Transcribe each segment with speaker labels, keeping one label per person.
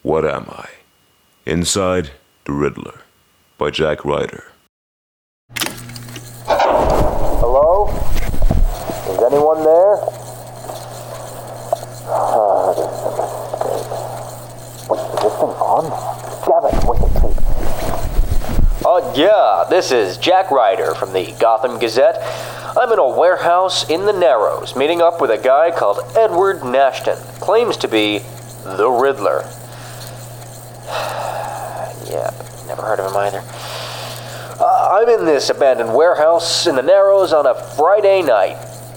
Speaker 1: What Am I? Inside the Riddler by Jack Ryder.
Speaker 2: Hello? Is anyone there? Is this thing on? Gavin, wait,
Speaker 3: Yeah, this is Jack Ryder from the Gotham Gazette. I'm in a warehouse in the Narrows, meeting up with a guy called Edward Nashton. Claims to be the Riddler. Yeah, never heard of him either. I'm in this abandoned warehouse in the Narrows on a Friday night.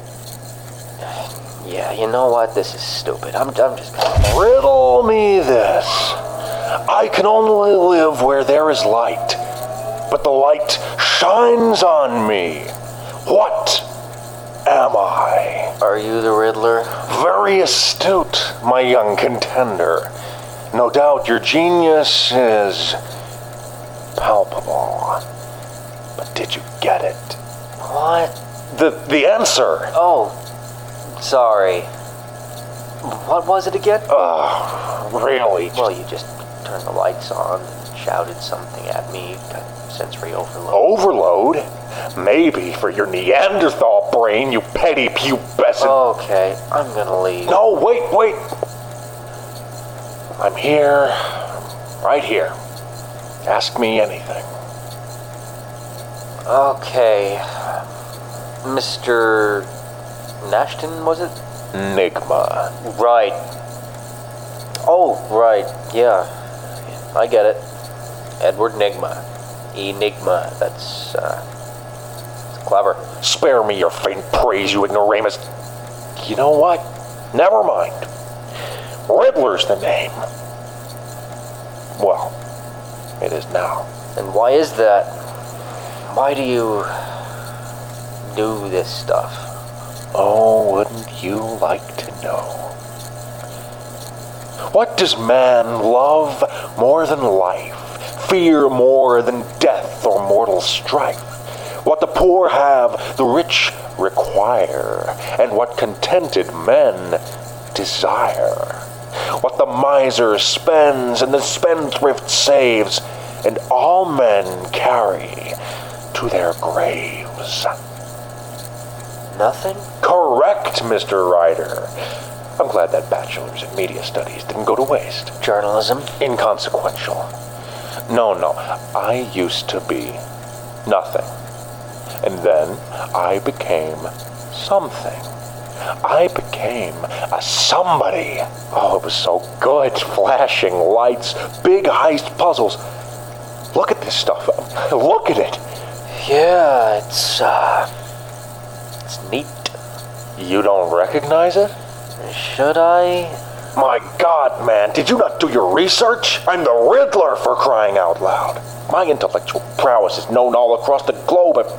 Speaker 3: Yeah, you know what? This is stupid. I'm just gonna...
Speaker 4: Riddle me this. I can only live where there is light, but the light shines on me. What am I?
Speaker 3: Are you the Riddler?
Speaker 4: Very astute, my young contender. No doubt your genius is palpable. But did you get it?
Speaker 3: What?
Speaker 4: The answer.
Speaker 3: Oh, sorry. What was it again?
Speaker 4: Really?
Speaker 3: Well, you just turned the lights on and shouted something at me. Got sensory overload.
Speaker 4: Overload? Maybe for your Neanderthal brain, you petty pubescent.
Speaker 3: Okay, I'm gonna leave.
Speaker 4: No, wait. I'm here, right here. Ask me anything.
Speaker 3: Okay. Mr. Nashton, was it?
Speaker 4: Nigma.
Speaker 3: Right. Oh, right, yeah. I get it. Edward Nigma. Enigma. That's clever.
Speaker 4: Spare me your faint praise, you ignoramus. You know what? Never mind. Riddler's the name. Well, it is now.
Speaker 3: And why is that? Why do you do this stuff?
Speaker 4: Oh, wouldn't you like to know? What does man love more than life? Fear more than death or mortal strife? What the poor have, the rich require, and what contented men desire. What the miser spends and the spendthrift saves, and all men carry to their graves.
Speaker 3: Nothing?
Speaker 4: Correct, Mr. Ryder. I'm glad that bachelor's in media studies didn't go to waste.
Speaker 3: Journalism?
Speaker 4: Inconsequential. No, I used to be nothing. And then I became something. I became a somebody. Oh, it was so good. Flashing lights, big heist puzzles. Look at this stuff. Look at it.
Speaker 3: Yeah, it's neat.
Speaker 4: You don't recognize it?
Speaker 3: Should I?
Speaker 4: My God, man, did you not do your research? I'm the Riddler, for crying out loud. My intellectual prowess is known all across the globe, but...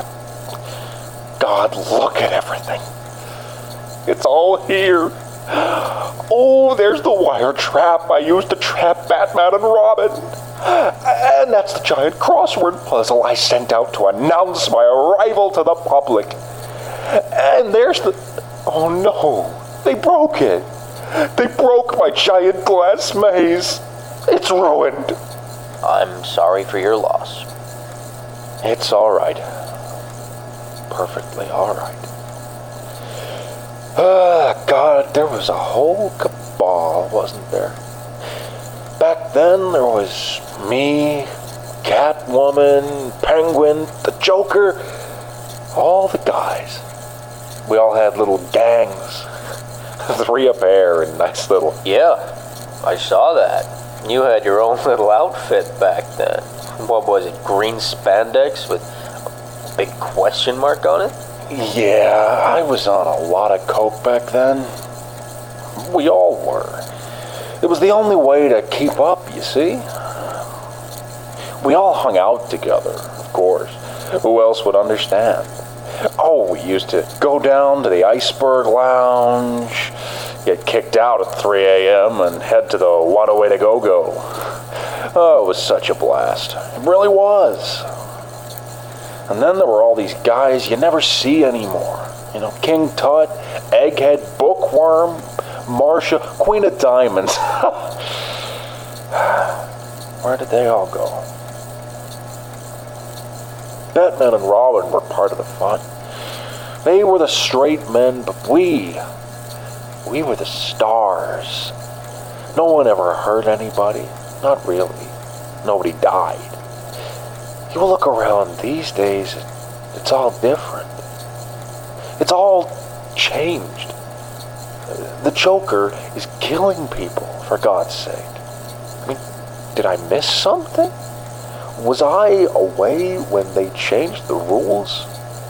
Speaker 4: God, look at everything. It's all here. Oh, there's the wire trap I used to trap Batman and Robin. And that's the giant crossword puzzle I sent out to announce my arrival to the public. And there's the... Oh no, they broke it. They broke my giant glass maze. It's ruined.
Speaker 3: I'm sorry for your loss.
Speaker 4: It's all right. Perfectly all right. God, there was a whole cabal, wasn't there? Back then, there was me, Catwoman, Penguin, the Joker, all the guys. We all had little gangs. 3 a pair and nice little...
Speaker 3: Yeah, I saw that. You had your own little outfit back then. What was it, green spandex with a big question mark on it?
Speaker 4: Yeah, I was on a lot of coke back then. We all were. It was the only way to keep up, you see. We all hung out together, of course. Who else would understand? Oh, we used to go down to the Iceberg Lounge, get kicked out at 3 a.m. and head to the What a Way to Go-Go. Oh, it was such a blast. It really was. And then there were all these guys you never see anymore. You know, King Tut, Egghead, Bookworm, Marcia, Queen of Diamonds. Where did they all go? Batman and Robin were part of the fun. They were the straight men, but we were the stars. No one ever hurt anybody. Not really. Nobody died. You look around these days, it's all different. It's all changed. The Joker is killing people, for God's sake. I mean, did I miss something? Was I away when they changed the rules?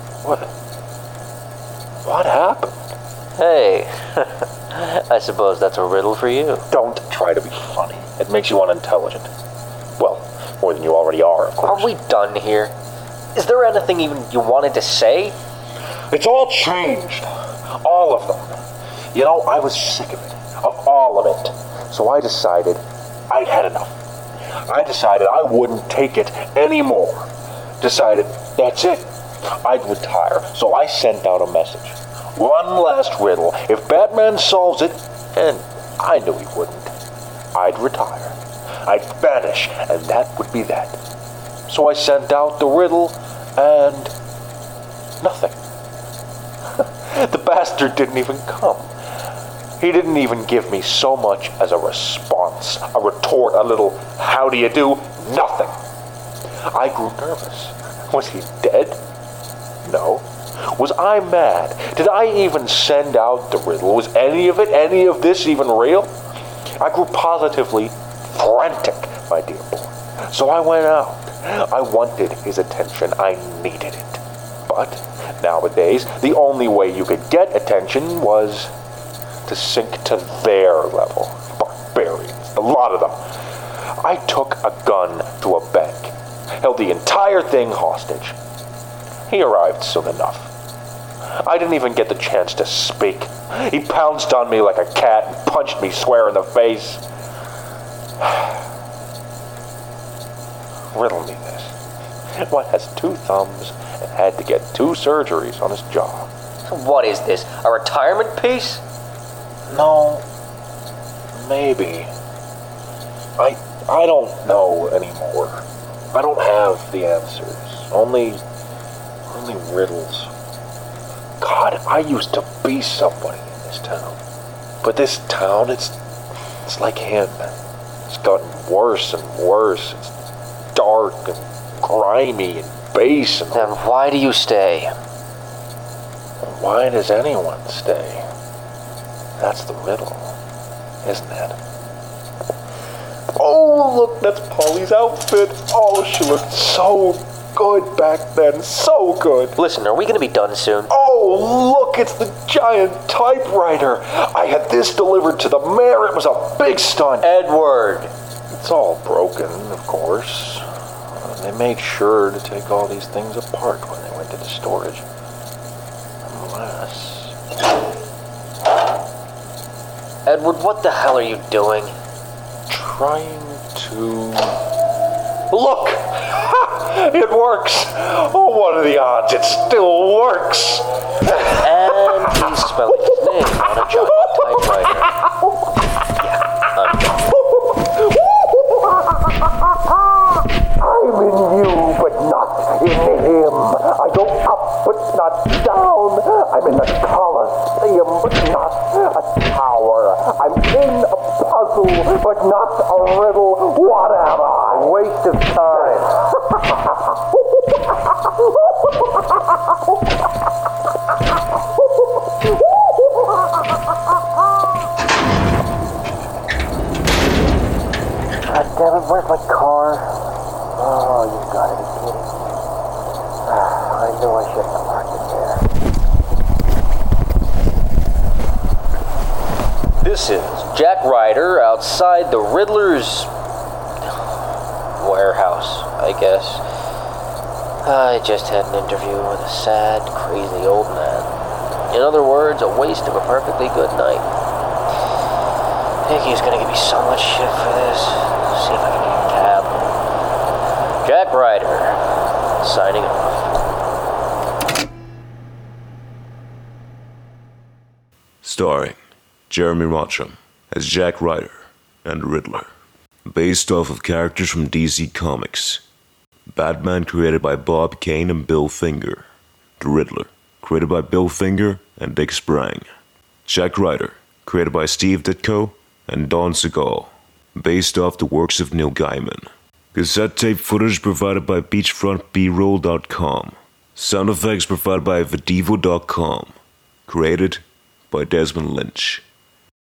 Speaker 4: What happened?
Speaker 3: Hey, I suppose that's a riddle for you.
Speaker 4: Don't try to be funny. It makes you unintelligent. Well, more than you already are, of course.
Speaker 3: Are we done here? Is there anything even you wanted to say?
Speaker 4: It's all changed. All of them. You know, I was sick of it. Of all of it. So I decided I'd had enough. I decided I wouldn't take it anymore. Decided, that's it. I'd retire. So I sent out a message. One last riddle. If Batman solves it, and I knew he wouldn't, I'd retire. I'd vanish, and that would be that. So I sent out the riddle, and nothing. The bastard didn't even come. He didn't even give me so much as a response, a retort, a little how do you do? Nothing. I grew nervous. Was he dead? No. Was I mad? Did I even send out the riddle? Was any of this even real? I grew positively frantic, my dear boy. So I went out. I wanted his attention. I needed it. But nowadays, the only way you could get attention was to sink to their level. Barbarians, a lot of them. I took a gun to a bank, held the entire thing hostage. He arrived soon enough. I didn't even get the chance to speak. He pounced on me like a cat and punched me square in the face. Riddle me this. One has 2 thumbs and had to get 2 surgeries on his jaw.
Speaker 3: What is this, a retirement piece?
Speaker 4: No, maybe. I don't know anymore. I don't have the answers. Only riddles. God, I used to be somebody in this town. But this town, it's like him. It's gotten worse and worse. It's dark and grimy and base and...
Speaker 3: Then why do you stay?
Speaker 4: Why does anyone stay? That's the riddle, isn't it? Oh, look, that's Polly's outfit. Oh, she looked so good back then. So good.
Speaker 3: Listen, are we going to be done soon?
Speaker 4: Oh, look, it's the giant typewriter. I had this delivered to the mayor. It was a big stunt.
Speaker 3: Edward!
Speaker 4: It's all broken, of course. They made sure to take all these things apart when they went into storage. Unless...
Speaker 3: Edward, what the hell are you doing?
Speaker 4: Trying to... Look! Ha! It works! Oh, what are the odds? It still works!
Speaker 3: And he's spelling his name on a giant typewriter.
Speaker 2: I'm in you, but not in him. I go up, but not down. I'm in a coliseum, but not a tower. I'm in a puzzle, but not a riddle. What am I? A waste of time. God damn it, where's my car? Oh, you've got to be kidding me. I knew I shouldn't have parked it there.
Speaker 3: This is Jack Ryder outside the Riddler's warehouse, I guess. I just had an interview with a sad, crazy old man. In other words, a waste of a perfectly good night. Piggy's gonna give me so much shit for this. See if I can get a cab. Jack Ryder, signing off.
Speaker 1: Starring Jeremy Rocham as Jack Ryder and Riddler. based off of characters from DC Comics. Batman created by Bob Kane and Bill Finger. The Riddler, created by Bill Finger and Dick Sprang. Jack Ryder, created by Steve Ditko and Don Segal, based off the works of Neil Gaiman. Cassette tape footage provided by beachfrontbroll.com. Sound effects provided by Vidivo.com. Created by Desmond Lynch.